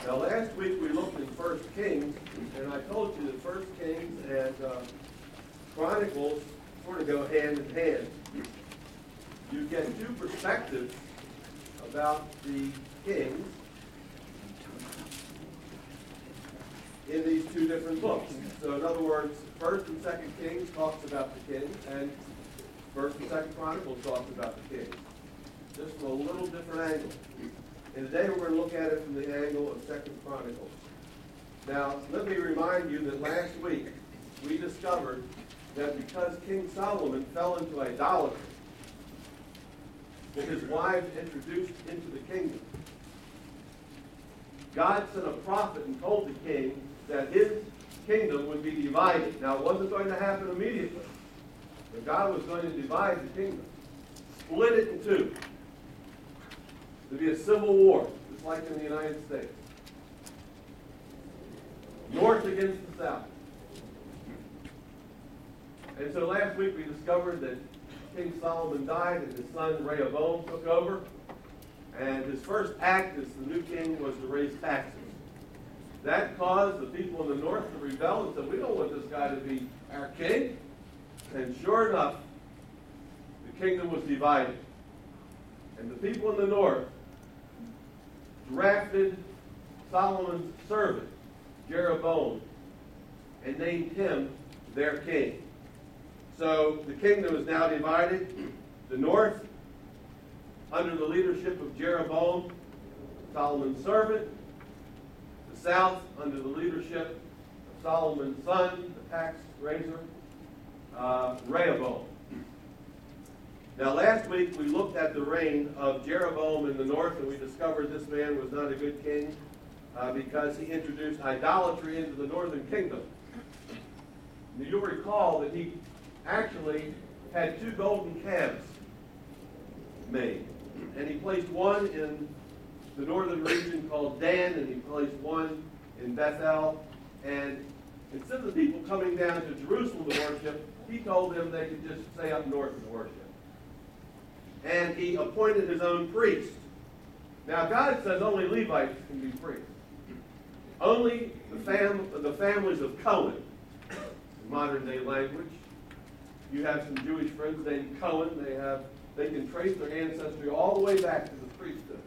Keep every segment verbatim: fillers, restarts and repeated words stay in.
Now, last week we looked in First Kings, and I told you that First Kings and uh, Chronicles sort of go hand in hand. You get two perspectives about the kings in these two different books. So, in other words, First and Second Kings talks about the kings, and First and Second Chronicles talks about the kings, just from a little different angle. And today we're going to look at it from the angle of Second Chronicles. Now, let me remind you that last week we discovered that because King Solomon fell into idolatry, that his wives introduced into the kingdom, God sent a prophet and told the king that his kingdom would be divided. Now, it wasn't going to happen immediately, but God was going to divide the kingdom, split it in two. There'd be a civil war, just like in the United States. North against the south. And so last week we discovered that King Solomon died and his son Rehoboam took over. And his first act as the new king was to raise taxes. That caused the people in the north to rebel and said, we don't want this guy to be our king. And sure enough, the kingdom was divided. And the people in the north drafted Solomon's servant, Jeroboam, and named him their king. So the kingdom is now divided. The north, under the leadership of Jeroboam, Solomon's servant. The south, under the leadership of Solomon's son, the tax raiser, uh, Rehoboam. Now, last week we looked at the reign of Jeroboam in the north, and we discovered this man was not a good king uh, because he introduced idolatry into the northern kingdom. Now, you'll recall that he actually had two golden calves made, and he placed one in the northern region called Dan, and he placed one in Bethel. And instead of the people coming down to Jerusalem to worship, he told them they could just stay up north and worship. And he appointed his own priest. Now, God says only Levites can be priests. Only the, fam- the families of Cohen, in modern-day language. You have some Jewish friends named Cohen. They have they can trace their ancestry all the way back to the priesthood.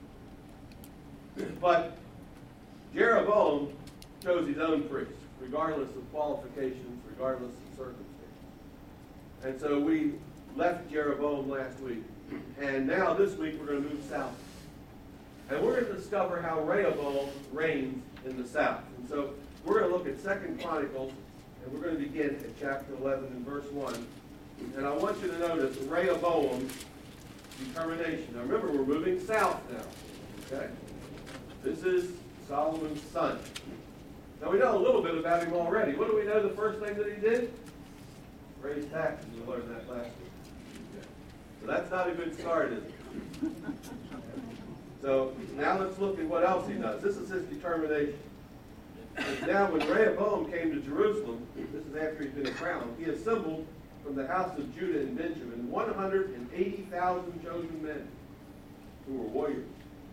But Jeroboam chose his own priest, regardless of qualifications, regardless of circumstances. And so we left Jeroboam last week. And now this week we're going to move south. And we're going to discover how Rehoboam reigns in the south. And so we're going to look at Second Chronicles, and we're going to begin at chapter eleven and verse one. And I want you to notice Rehoboam's determination. Now remember, we're moving south now. Okay? This is Solomon's son. Now we know a little bit about him already. What do we know the first thing that he did? Raise taxes. We learned that last week. So that's not a good start, is it? So now let's look at what else he does. This is his determination. Now when Rehoboam came to Jerusalem, this is after he'd been crowned, he assembled from the house of Judah and Benjamin one hundred eighty thousand chosen men who were warriors.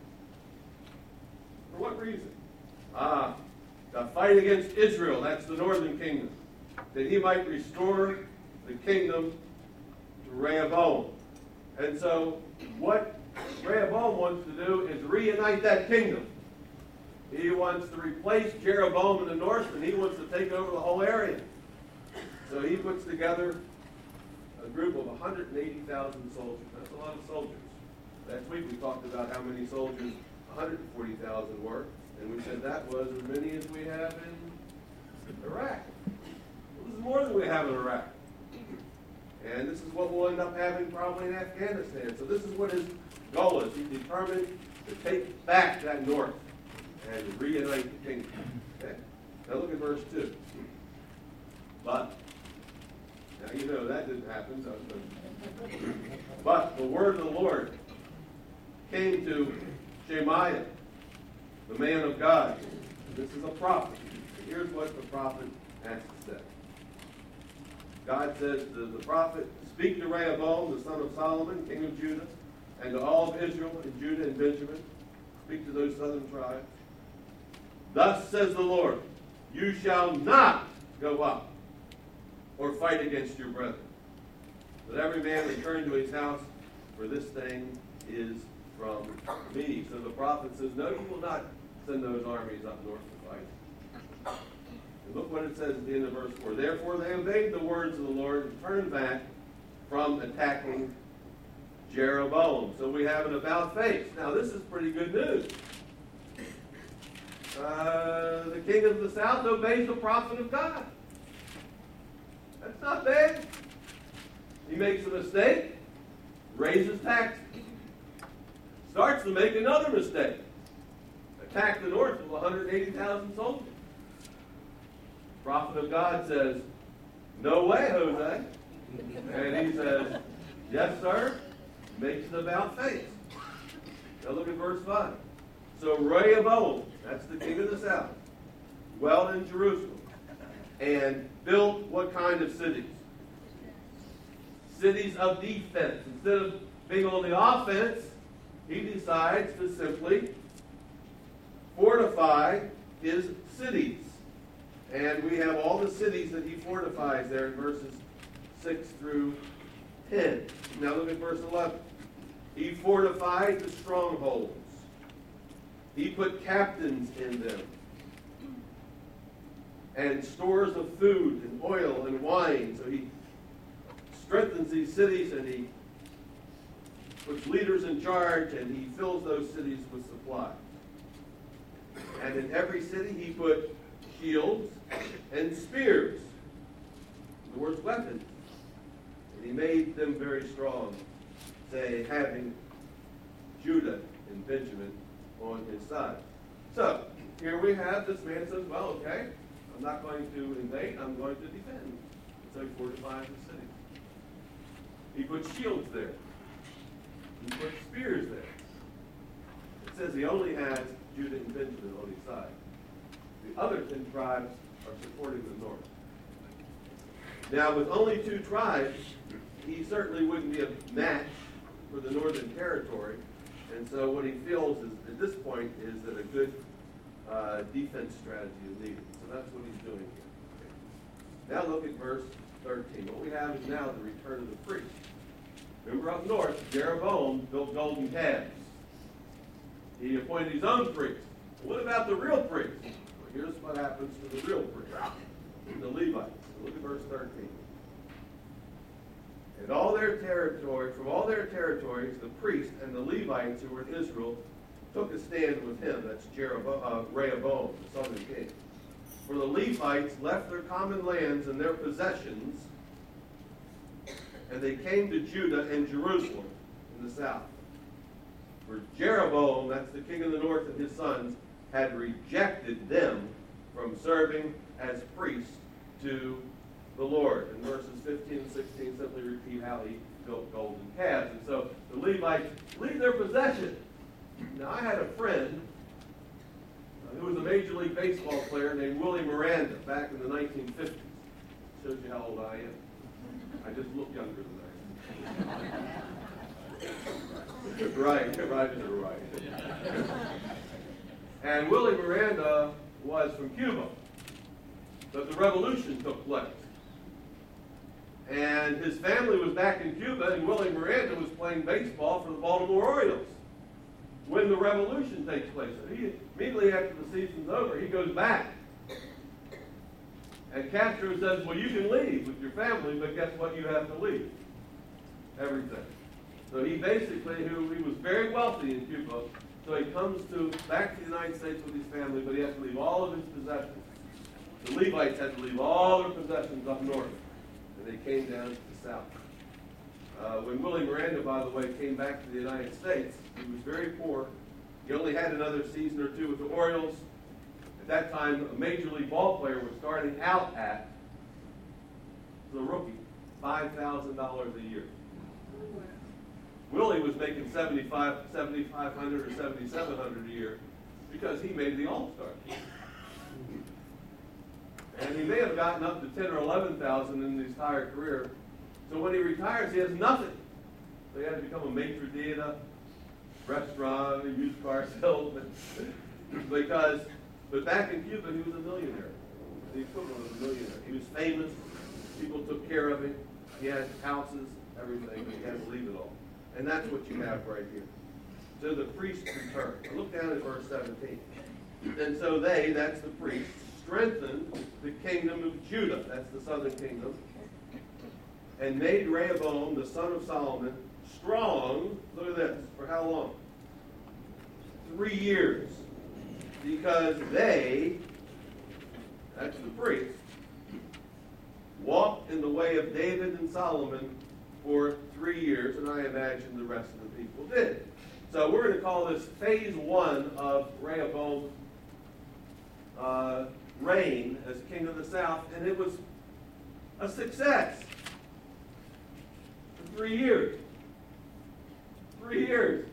For what reason? Ah, to fight against Israel, that's the northern kingdom, that he might restore the kingdom to Rehoboam. And so what Rehoboam wants to do is reunite that kingdom. He wants to replace Jeroboam in the north, and he wants to take over the whole area. So he puts together a group of one hundred eighty thousand soldiers. That's a lot of soldiers. Last week we talked about how many soldiers one hundred forty thousand were, and we said that was as many as we have in Iraq. Well, this is more than we have in Iraq. And this is what we'll end up having probably in Afghanistan. So this is what his goal is. He's determined to take back that north and reunite the kingdom. Okay? Now look at verse two. But, now you know that didn't happen. So, but the word of the Lord came to Shemaiah, the man of God. This is a prophet. Here's what the prophet has to say. God says to the prophet, speak to Rehoboam, the son of Solomon, king of Judah, and to all of Israel and Judah and Benjamin. Speak to those southern tribes. Thus says the Lord, you shall not go up or fight against your brethren. But every man return to his house, for this thing is from me. So the prophet says, no, you will not send those armies up north to fight. And look what it says at the end of verse four. Therefore they obeyed the words of the Lord and turned back from attacking Jeroboam. So we have an about face. Now this is pretty good news. Uh, the king of the south obeys the prophet of God. That's not bad. He makes a mistake, raises taxes. Starts to make another mistake. Attack the north with one hundred eighty thousand soldiers. The prophet of God says, no way, Jose. And he says, yes, sir. Makes an about face. Now look at verse five. So Rehoboam, that's the king of the south, dwelled in Jerusalem and built what kind of cities? Cities of defense. Instead of being on the offense, he decides to simply fortify his cities. And we have all the cities that he fortifies there in verses six through ten. Now look at verse eleven. He fortified the strongholds. He put captains in them, and stores of food and oil and wine. So he strengthens these cities, and he puts leaders in charge, and he fills those cities with supplies. And in every city he put shields and spears. The word's weapons. And he made them very strong, say, having Judah and Benjamin on his side. So, here we have this man says, well, okay, I'm not going to invade, I'm going to defend. So he fortifies the city. He put shields there. He put spears there. It says he only has Judah and Benjamin on his side. The other ten tribes are supporting the north. Now, with only two tribes, he certainly wouldn't be a match for the northern territory. And so what he feels is, at this point, is that a good uh, defense strategy is needed. So that's what he's doing here. Now look at verse thirteen. What we have is now the return of the priest. Remember up north, Jeroboam built golden calves. He appointed his own priest. What about the real priest? Well, here's what happens to the real priest, the Levites. Look at verse thirteen. And all their territory, from all their territories, the priests and the Levites who were in Israel took a stand with him. That's Jeroboam, uh, Rehoboam, the southern king. For the Levites left their common lands and their possessions, and they came to Judah and Jerusalem in the south. For Jeroboam, that's the king of the north, and his sons had rejected them from serving as priests to the Lord. And verses fifteen and sixteen simply repeat how he built golden calves. And so the Levites leave their possession. Now, I had a friend uh, who was a Major League Baseball player named Willie Miranda back in the nineteen fifties. Shows you how old I am. I just look younger than I am. Right, right, you're right. And Willie Miranda was from Cuba. But the revolution took place. And his family was back in Cuba, and Willie Miranda was playing baseball for the Baltimore Orioles when the revolution takes place. So he, immediately after the season's over, he goes back. And Castro says, well, you can leave with your family, but guess what you have to leave? Everything. So he basically, who he was very wealthy in Cuba, so he comes to back to the United States with his family, but he has to leave all of his possessions. The Levites had to leave all their possessions up north, and they came down to the south. Uh, when Willie Miranda, by the way, came back to the United States, he was very poor. He only had another season or two with the Orioles. At that time, a Major League ball player was starting out at, as a rookie, five thousand dollars a year. Willie was making seventy-five hundred or seventy-seven hundred a year because he made the All-Star team. And he may have gotten up to ten or eleven thousand in his entire career. So when he retires, he has nothing. So he had to become a maitre d' a restaurant, a used car salesman, because But back in Cuba, he was a millionaire. The equivalent of a millionaire. He was famous. People took care of him. He had houses, everything. He had to leave it all. And that's what you have right here. So the priests returned. Look down at verse seventeen. And so they, that's the priests, strengthened the kingdom of Judah. That's the southern kingdom. And made Rehoboam, the son of Solomon, strong. Look at this. For how long? Three years. Because they, that's the priests, walked in the way of David and Solomon for three years, and I imagine the rest of the people did. So we're going to call this phase one of Rehoboam's uh, reign as king of the south, and it was a success. For three years. Three years.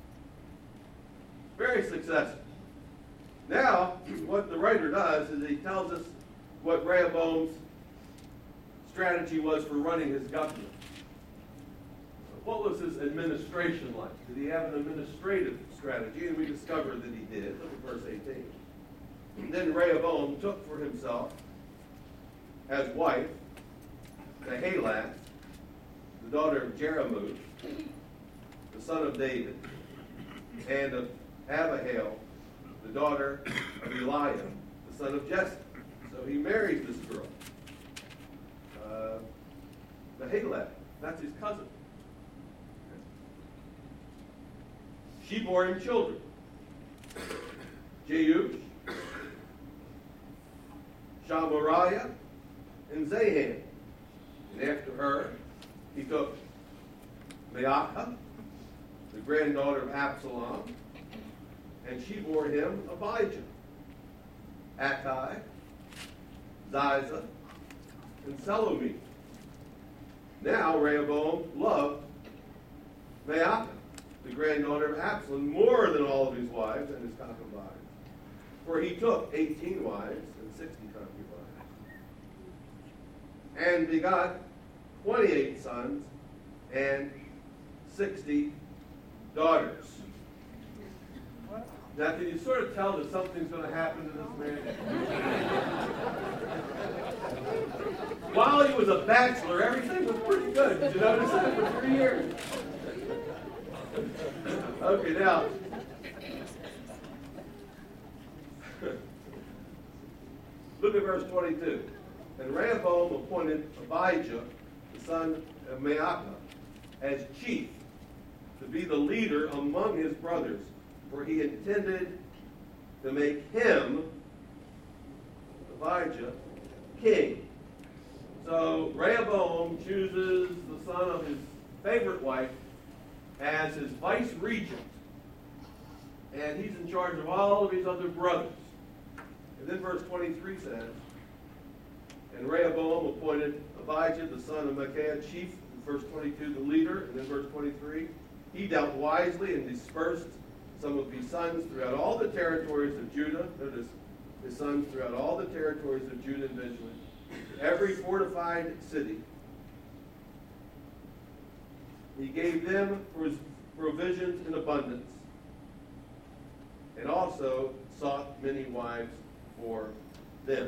Very successful. Now, what the writer does is he tells us what Rehoboam's strategy was for running his government. What was his administration like? Did he have an administrative strategy? And we discover that he did. Look at verse eighteen. And then Rehoboam took for himself as wife Mahalath, the daughter of Jeremoth, the son of David, and of Abihail, the daughter of Eliab, the son of Jesse. So he marries this girl. Uh, Mahalath, that's his cousin. She bore him children. Jeush, Shamariah, and Zahan. And after her, he took Maacah, the granddaughter of Absalom, and she bore him Abijah, Attai, Ziza, and Selomith. Now Rehoboam loved Maacah, the granddaughter of Absalom, more than all of his wives and his concubines. For he took eighteen wives and sixty concubines, and begot twenty-eight sons and sixty daughters. Now, can you sort of tell that something's going to happen to this man? While he was a bachelor, everything was pretty good. Did you notice that for three years? Okay, now. Look at verse twenty-two. And Rehoboam appointed Abijah, the son of Maacah, as chief, to be the leader among his brothers, for he intended to make him, Abijah, king. So Rehoboam chooses the son of his favorite wife as his vice regent, and he's in charge of all of his other brothers. And then verse twenty-three says, and Rehoboam appointed Abijah, the son of Micaiah, chief, in verse twenty-two, the leader, and then verse twenty-three, he dealt wisely and dispersed some of his sons throughout all the territories of Judah. Notice his sons throughout all the territories of Judah and Benjamin, every fortified city. He gave them provisions in abundance, and also sought many wives for them.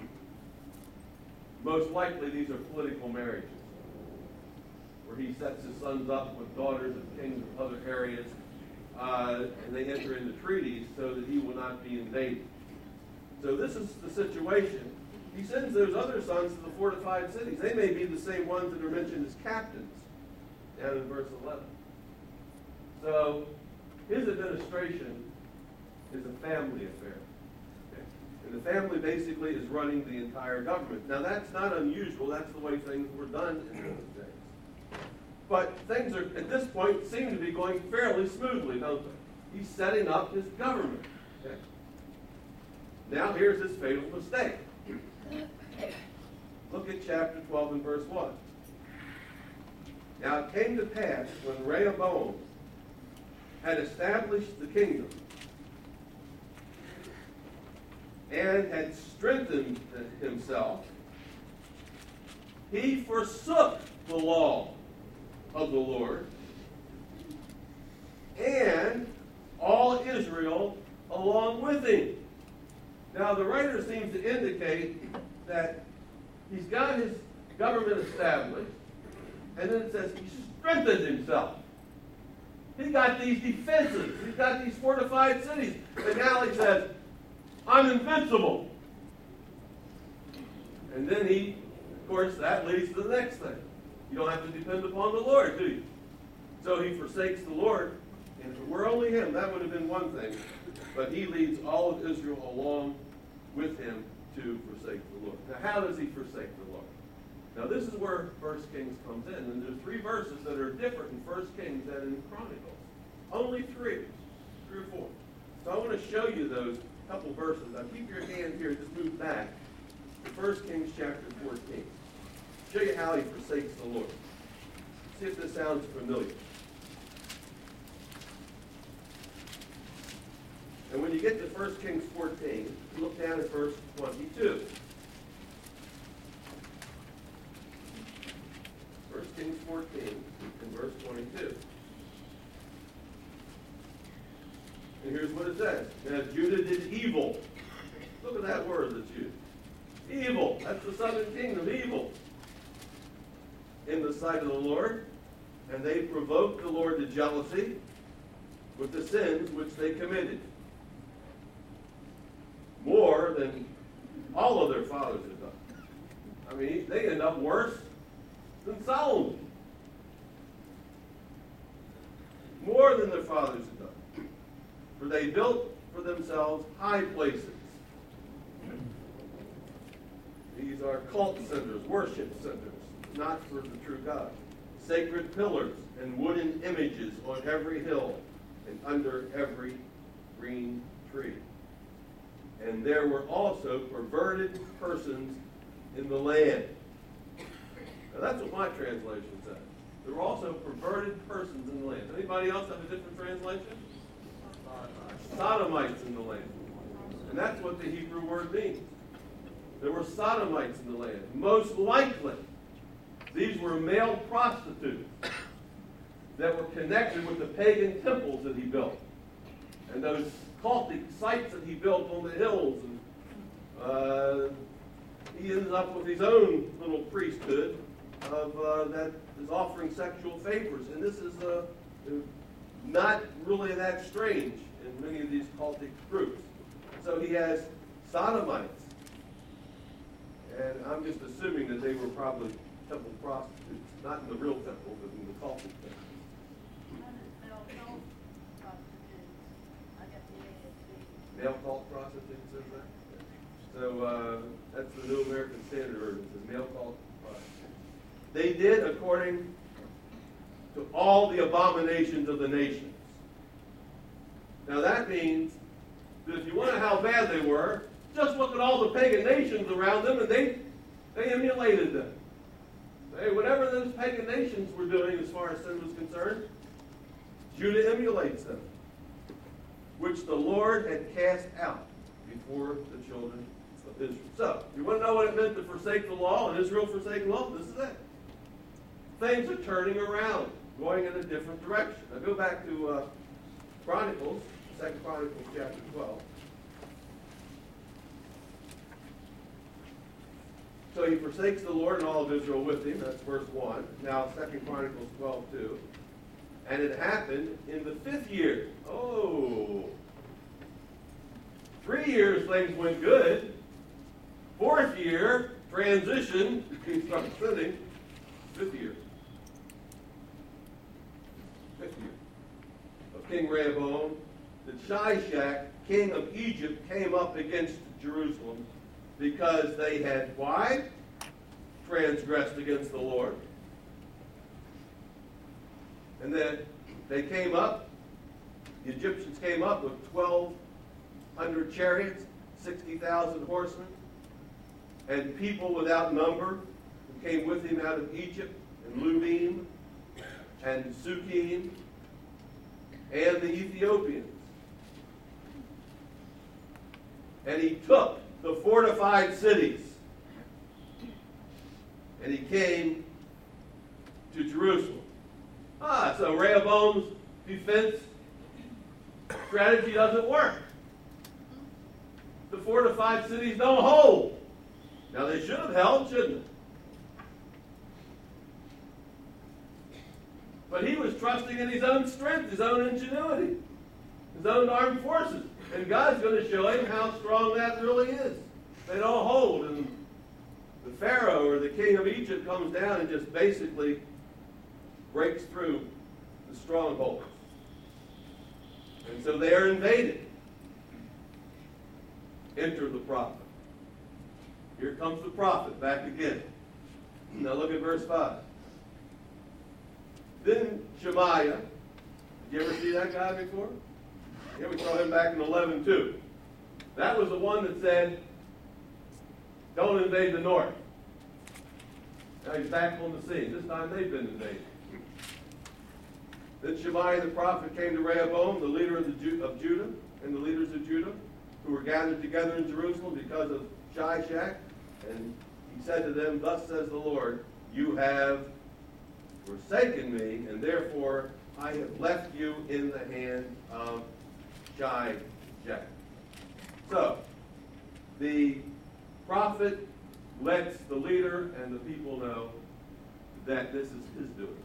Most likely these are political marriages, where he sets his sons up with daughters of kings of other areas, uh, and they enter into treaties so that he will not be invaded. So this is the situation. He sends those other sons to the fortified cities. They may be the same ones that are mentioned as captains down in verse eleven. So his administration is a family affair. Okay? And the family basically is running the entire government. Now that's not unusual. That's the way things were done in those days. But things are, at this point, seem to be going fairly smoothly, don't they? He's setting up his government. Okay? Now here's his fatal mistake. Look at chapter twelve and verse one. Now it came to pass when Rehoboam had established the kingdom and had strengthened himself, he forsook the law of the Lord, and all Israel along with him. Now, the writer seems to indicate that he's got his government established, and then it says he strengthened himself. He got these defenses. He's got these fortified cities. And now he says, I'm invincible. And then he, of course, that leads to the next thing. You don't have to depend upon the Lord, do you? So he forsakes the Lord. And if it were only him, that would have been one thing. But he leads all of Israel along with him to forsake the Lord. Now, how does he forsake the Lord? Now, this is where First Kings comes in. And there's three verses that are different in First Kings than in Chronicles. Only three. Three or four. So I want to show you those couple verses. Now, keep your hand here. Just move back to First Kings chapter fourteen. Show you how he forsakes the Lord. See if this sounds familiar. And when you get to First Kings fourteen, look down at verse twenty-two. First Kings fourteen and verse twenty-two. And here's what it says. Now Judah did evil. Look at that word that's used. Evil. That's the southern kingdom. Evil. In the sight of the Lord. And they provoked the Lord to jealousy with the sins which they committed. More than all of their fathers had done. I mean, they end up worse than Solomon. More than their fathers had done. For they built for themselves high places. These are cult centers, worship centers, not for the true God. Sacred pillars and wooden images on every hill and under every green tree. And there were also perverted persons in the land. Now that's what my translation says. There were also perverted persons in the land. Anybody else have a different translation? Sodomites in the land. And that's what the Hebrew word means. There were sodomites in the land. Most likely, these were male prostitutes that were connected with the pagan temples that he built. And those cultic sites that he built on the hills. And uh, he ended up with his own little priesthood of uh, that is offering sexual favors. And this is uh, not really that strange in many of these cultic groups. So he has sodomites. And I'm just assuming that they were probably temple prostitutes. Not in the real temple, but in the cultic temple. Male cult prostitute says that? So uh, that's the New American Standard Version. It says male cult prostitute. They did according to all the abominations of the nations. Now that means that if you want to know how bad they were, just look at all the pagan nations around them and they, they emulated them. They, whatever those pagan nations were doing as far as sin was concerned, Judah emulates them, which the Lord had cast out before the children of Israel. So, you want to know what it meant to forsake the law and Israel forsake the law? This is it. Things are turning around, going in a different direction. Now go back to uh, Chronicles, Second Chronicles chapter twelve. So he forsakes the Lord and all of Israel with him. That's verse one. Now Second Chronicles twelve two. And it happened in the fifth year. Oh. Three years things went good. Fourth year, transition, he starts sinning. Fifth year. Fifth year. Of King Rehoboam, that Shishak, king of Egypt, came up against Jerusalem because they had, why? Transgressed against the Lord. And then they came up, the Egyptians came up with twelve hundred chariots, sixty thousand horsemen, and people without number who came with him out of Egypt, and Lubim, and Sukkim, and the Ethiopians. And he took the fortified cities, and he came to Jerusalem. Ah, so Rehoboam's defense strategy doesn't work. the fortified cities don't hold. Now they should have held, shouldn't they? But he was trusting in his own strength, his own ingenuity, his own armed forces. And God's going to show him how strong that really is. They don't hold. And the Pharaoh or the king of Egypt comes down and just basically breaks through the strongholds. And so they are invaded. Enter the prophet. Here comes the prophet back again. Now look at verse five. Then Shemaiah, did you ever see that guy before? Yeah, we saw him back in eleven two. That was the one that said, don't invade the north. Now he's back on the scene. This time they've been invaded. Then Shemaiah the prophet came to Rehoboam, the leader of, the Ju- of Judah, and the leaders of Judah, who were gathered together in Jerusalem because of Shishak. And he said to them, thus says the Lord, you have forsaken me, and therefore I have left you in the hand of Shishak. So, the prophet lets the leader and the people know that this is his doing.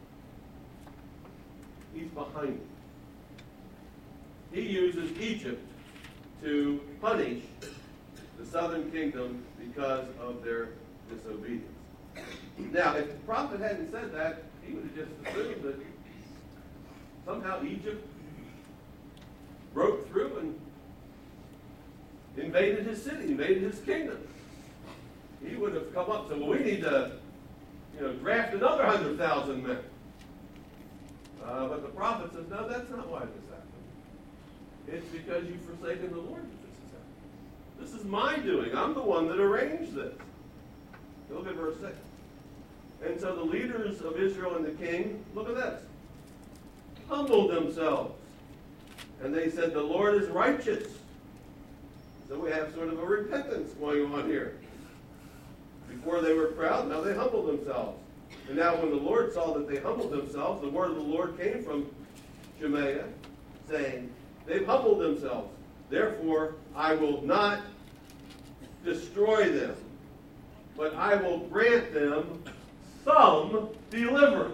He's behind it. He uses Egypt to punish the southern kingdom because of their disobedience. Now, if the prophet hadn't said that, he would have just assumed that somehow Egypt broke through and invaded his city, invaded his kingdom. He would have come up and said, well, we need to, you know, draft another one hundred thousand men. Uh, but the prophet says, no, that's not why this happened. It's because you've forsaken the Lord that this has happened. This is my doing. I'm the one that arranged this. Look at verse six. And so the leaders of Israel and the king, look at this, humbled themselves. And they said, the Lord is righteous. So we have sort of a repentance going on here. Before they were proud, now they humbled themselves. And now when the Lord saw that they humbled themselves, the word of the Lord came from Shemaiah, saying, they've humbled themselves. Therefore, I will not destroy them, but I will grant them some deliverance.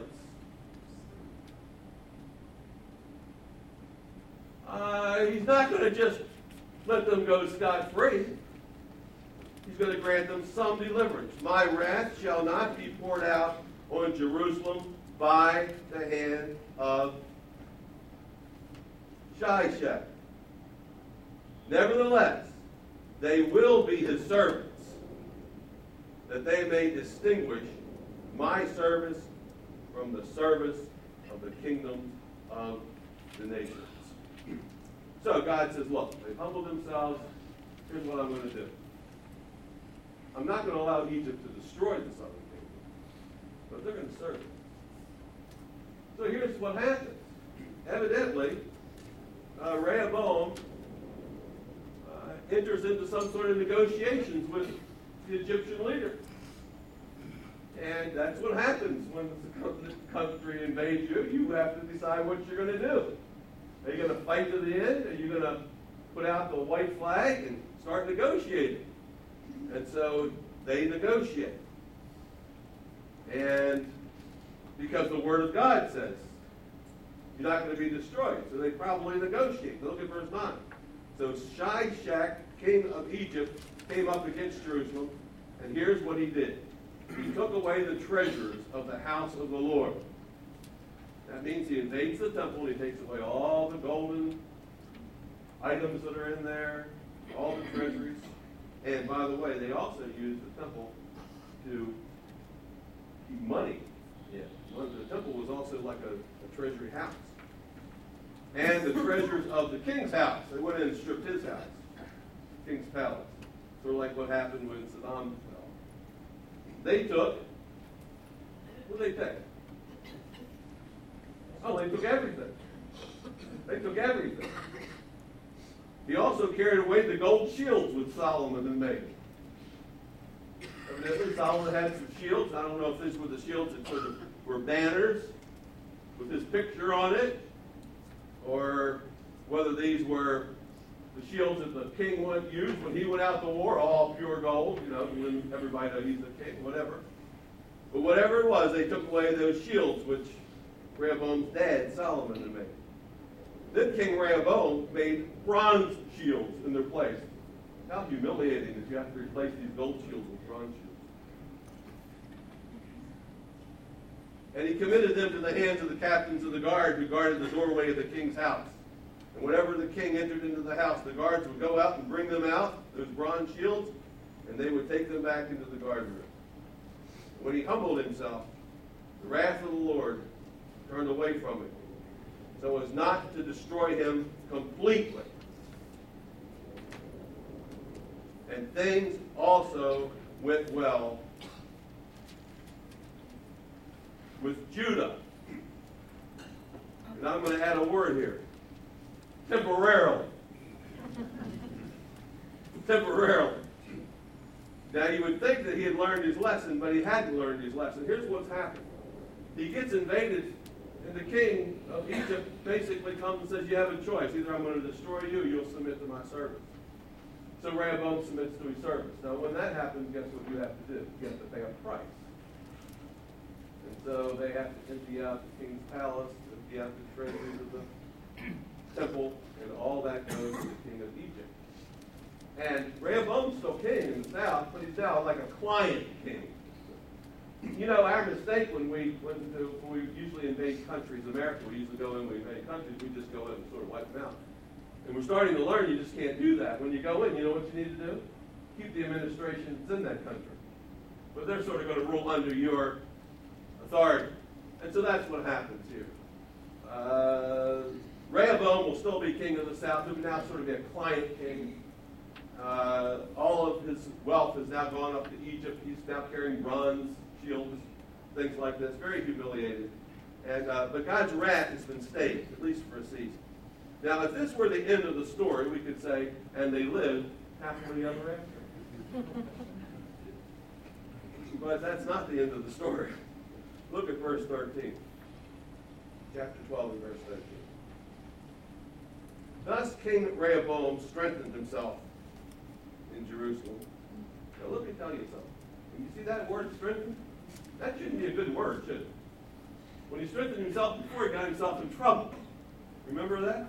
Uh, he's not going to just let them go scot-free. He's going to grant them some deliverance. My wrath shall not be poured out on Jerusalem by the hand of Shishak. Nevertheless, they will be his servants, that they may distinguish my service from the service of the kingdom of the nations. So God says, look, they've humbled themselves. Here's what I'm going to do. I'm not going to allow Egypt to destroy the southern kingdom, but they're going to serve it. So here's what happens. Evidently, uh, Rehoboam uh, enters into some sort of negotiations with the Egyptian leader. And that's what happens when the country invades you. You have to decide what you're going to do. Are you going to fight to the end? Are you going to put out the white flag and start negotiating? And so they negotiate. And because the Word of God says you're not going to be destroyed. So they probably negotiate. Look at verse nine. So Shishak, king of Egypt, came up against Jerusalem. And here's what he did. He took away the treasures of the house of the Lord. That means he invades the temple and he takes away all the golden items that are in there, all the treasuries. And by the way, they also used the temple to keep money in. The temple was also like a, a treasury house. And the treasures of the king's house. They went in and stripped his house, king's palace. Sort of like what happened when Saddam fell. They took, what did they take? Oh, they took everything. They took everything. He also carried away the gold shields which Solomon had made. Evidently, Solomon had some shields. I don't know if these were the shields that sort of were banners with his picture on it, or whether these were the shields that the king would use when he went out to war, all pure gold, you know, when everybody knows he's the king, whatever. But whatever it was, they took away those shields which Rehoboam's dad, Solomon, had made. Then King Rehoboam made bronze shields in their place. How humiliating if you have to replace these gold shields with bronze shields. And he committed them to the hands of the captains of the guard who guarded the doorway of the king's house. And whenever the king entered into the house, the guards would go out and bring them out, those bronze shields, and they would take them back into the guard room. When he humbled himself, the wrath of the Lord turned away from him, so as not to destroy him completely. And things also went well with Judah. And I'm going to add a word here. Temporarily. Temporarily. Now, you would think that he had learned his lesson, but he hadn't learned his lesson. Here's what's happened. He gets invaded, and the king of Egypt basically comes and says, you have a choice. Either I'm going to destroy you, or you'll submit to my service. So Rehoboam submits to his service. Now, when that happens, guess what you have to do? You have to pay a price. And so they have to empty out the king's palace, empty out the treasuries of the temple, and all that goes to the king of Egypt. And Rehoboam's still king in the south, but he's now like a client king. You know, our mistake when we when, to, when we usually invade countries, America, we usually go in, we invade countries, we just go in and sort of wipe them out. And we're starting to learn you just can't do that. When you go in, you know what you need to do? Keep the administration that's in that country. But they're sort of going to rule under your authority. And so that's what happens here. Uh, Rehoboam will still be king of the south. He will now sort of be a client king. Uh, all of his wealth has now gone up to Egypt. He's now carrying bronze shields, things like this. Very humiliated. And uh, but God's wrath has been stayed, at least for a season. Now, if this were the end of the story, we could say, and they lived happily ever after. But that's not the end of the story. Look at verse thirteen. Chapter twelve and verse thirteen. Thus King Rehoboam strengthened himself in Jerusalem. Now let me tell you something. When you see that word strengthened, that shouldn't be a good word, should it? When he strengthened himself before, he got himself in trouble. Remember that?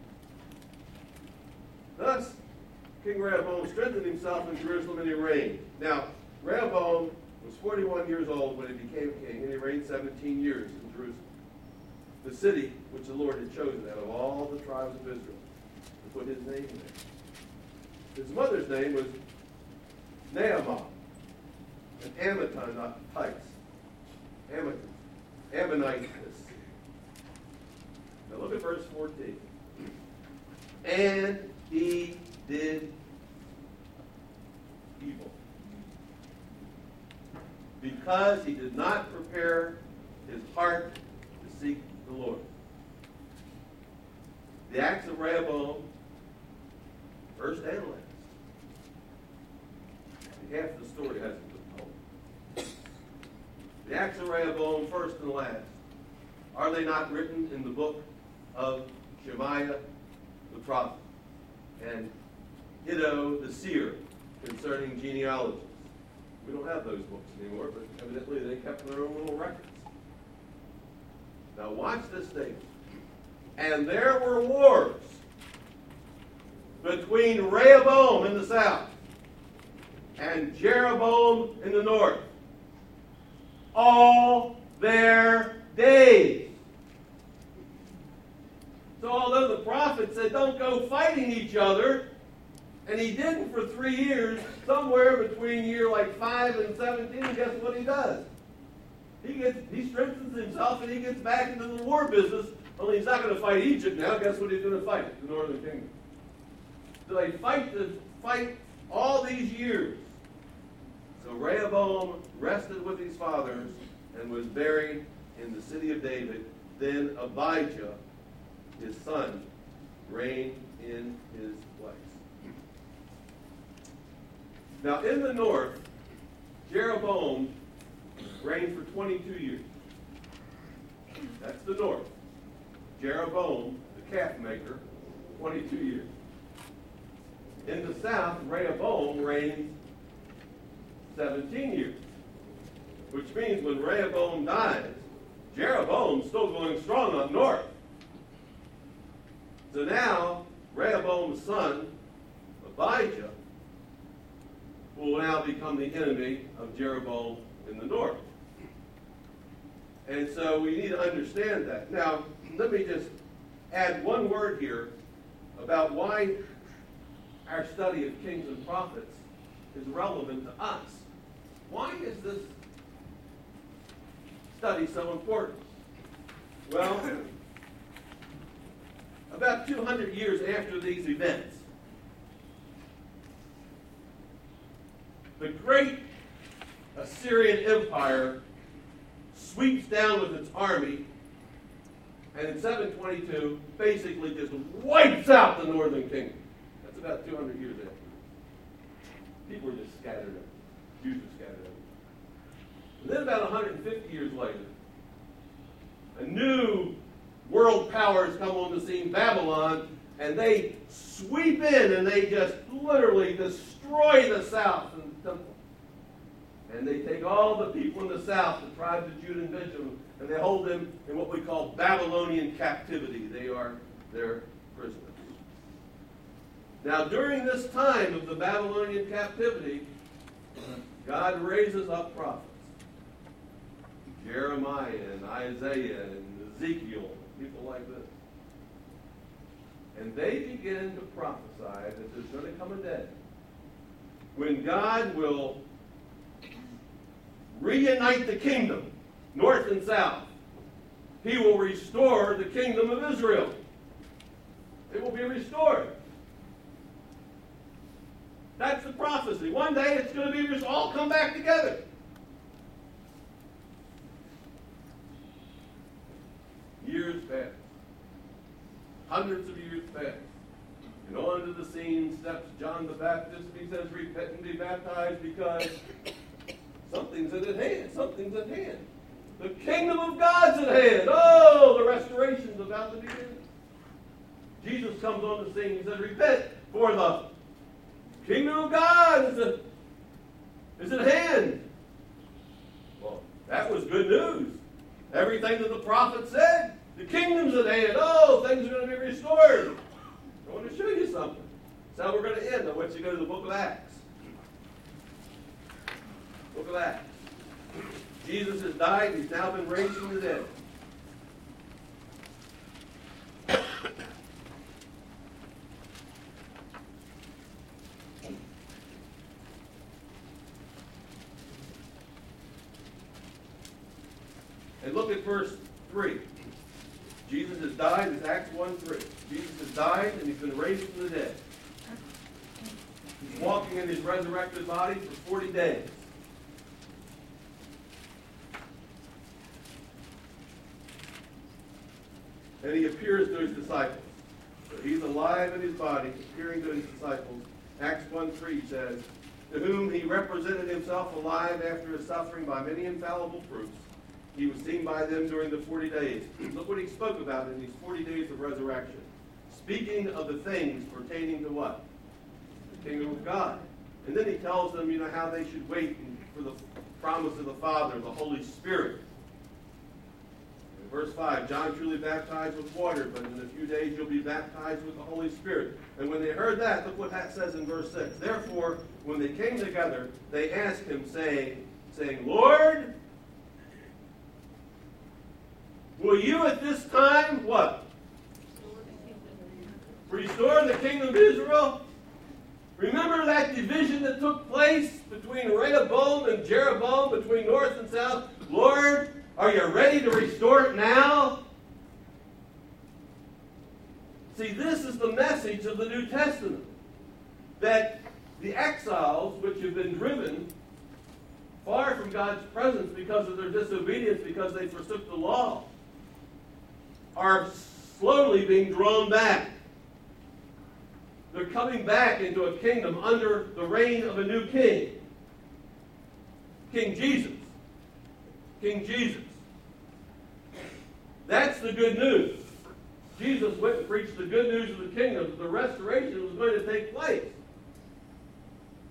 Thus, King Rehoboam strengthened himself in Jerusalem and he reigned. Now, Rehoboam was forty-one years old when he became king, and he reigned seventeen years in Jerusalem, the city which the Lord had chosen out of all the tribes of Israel to put his name there. His mother's name was Naamah, an Ammonitite, Ammonitess. Now look at verse fourteen. And he did evil, because he did not prepare his heart to seek the Lord. The acts of Rehoboam, first and last. Half the story hasn't been told. The acts of Rehoboam, first and last. Are they not written in the book of Shemaiah the prophet and Iddo the seer concerning genealogies? We don't have those books anymore, but evidently they kept their own little records. Now watch this statement. And there were wars between Rehoboam in the south and Jeroboam in the north all their days. So although the prophet said don't go fighting each other, and he didn't for three years, somewhere between year like five and seventeen, guess what he does? He gets he strengthens himself and he gets back into the war business, only he's not going to fight Egypt now. Guess what he's going to fight? The northern kingdom. So they fight to fight all these years. So Rehoboam rested with his fathers and was buried in the city of David. Then Abijah, his son, reigned in his place. Now in the north, Jeroboam reigned for twenty-two years. That's the north. Jeroboam, the calf maker, twenty-two years. In the south, Rehoboam reigns seventeen years. Which means when Rehoboam dies, Jeroboam's still going strong up north. So now, Rehoboam's son, Abijah, will now become the enemy of Jeroboam in the north. And so we need to understand that. Now, let me just add one word here about why our study of kings and prophets is relevant to us. Why is this study so important? Well, about two hundred years after these events, the great Assyrian Empire sweeps down with its army, and in seven twenty-two basically just wipes out the northern kingdom. That's about two hundred years after. People were just scattered out. Jews were scattered out. And then about one hundred fifty years later, a new world powers come on the scene, Babylon, and they sweep in and they just literally destroy the south and the temple. And they take all the people in the south, the tribes of Judah and Benjamin, and they hold them in what we call Babylonian captivity. They are their prisoners. Now, during this time of the Babylonian captivity, God raises up prophets. Jeremiah and Isaiah and Ezekiel, people like this. And they begin to prophesy that there's going to come a day when God will reunite the kingdom, north and south. He will restore the kingdom of Israel. It will be restored. That's the prophecy. One day it's going to be all come back together. Years pass. Hundreds of years pass. And onto the scene steps John the Baptist. He says, repent and be baptized because something's at hand. Something's at hand. The kingdom of God's at hand. Oh, the restoration's about to begin. Jesus comes on the scene. He says, repent, for the kingdom of God is at, is at hand. Well, that was good news. Everything that the prophet said, the kingdom's at hand. Oh, things are going to be restored. I want to show you something. That's how we're going to end. I want you to go to the book of Acts. Book of Acts. Jesus has died. He's now been raised from the dead. And look at verse three. Jesus has died. It's Acts one three. Jesus has died and he's been raised from the dead. He's walking in his resurrected body for forty days. And he appears to his disciples. So he's alive in his body, appearing to his disciples. Acts one three says, to whom he represented himself alive after his suffering by many infallible proofs. He was seen by them during the forty days. Look what he spoke about in these forty days of resurrection. Speaking of the things pertaining to what? The kingdom of God. And then he tells them, you know, how they should wait for the promise of the Father, the Holy Spirit. In verse five, John truly baptized with water, but in a few days you'll be baptized with the Holy Spirit. And when they heard that, look what that says in verse six. Therefore, when they came together, they asked him, saying, saying, Lord, will you at this time, what? Restore the kingdom of Israel? Remember that division that took place between Rehoboam and Jeroboam, between north and south? Lord, are you ready to restore it now? See, this is the message of the New Testament. That the exiles, which have been driven far from God's presence because of their disobedience, because they forsook the law, are slowly being drawn back. They're coming back into a kingdom under the reign of a new king. King Jesus. King Jesus. That's the good news. Jesus went and preached the good news of the kingdom, that the restoration was going to take place.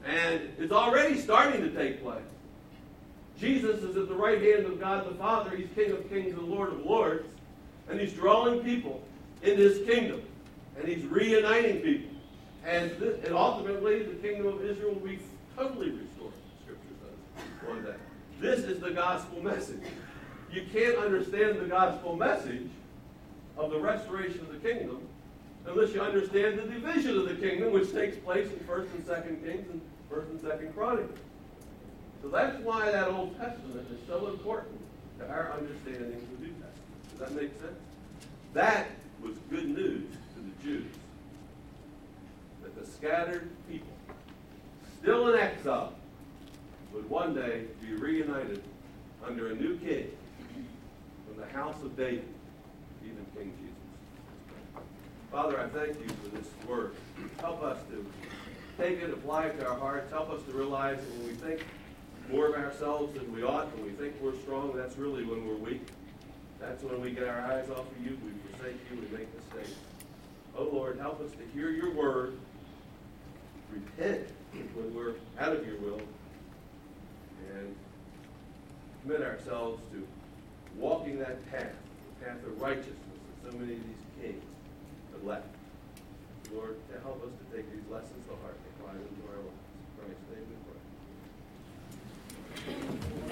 And it's already starting to take place. Jesus is at the right hand of God the Father. He's King of kings and Lord of lords. And he's drawing people into his kingdom. And he's reuniting people. And, this, and ultimately, the kingdom of Israel will be totally restored, Scripture says, one day. This is the gospel message. You can't understand the gospel message of the restoration of the kingdom unless you understand the division of the kingdom, which takes place in First and Second Kings and First and Second Chronicles. So that's why that Old Testament is so important to our understanding of the New Testament. Does that make sense? That was good news to the Jews. That the scattered people, still in exile, would one day be reunited under a new king from the house of David, even King Jesus. Father, I thank you for this word. Help us to take it, apply it to our hearts. Help us to realize that when we think more of ourselves than we ought, when we think we're strong, that's really when we're weak. That's when we get our eyes off of you, we forsake you, we make mistakes. Oh Lord, help us to hear your word, repent when we're out of your will, and commit ourselves to walking that path, the path of righteousness that so many of these kings have left. Lord, to help us to take these lessons to heart and apply them to our lives.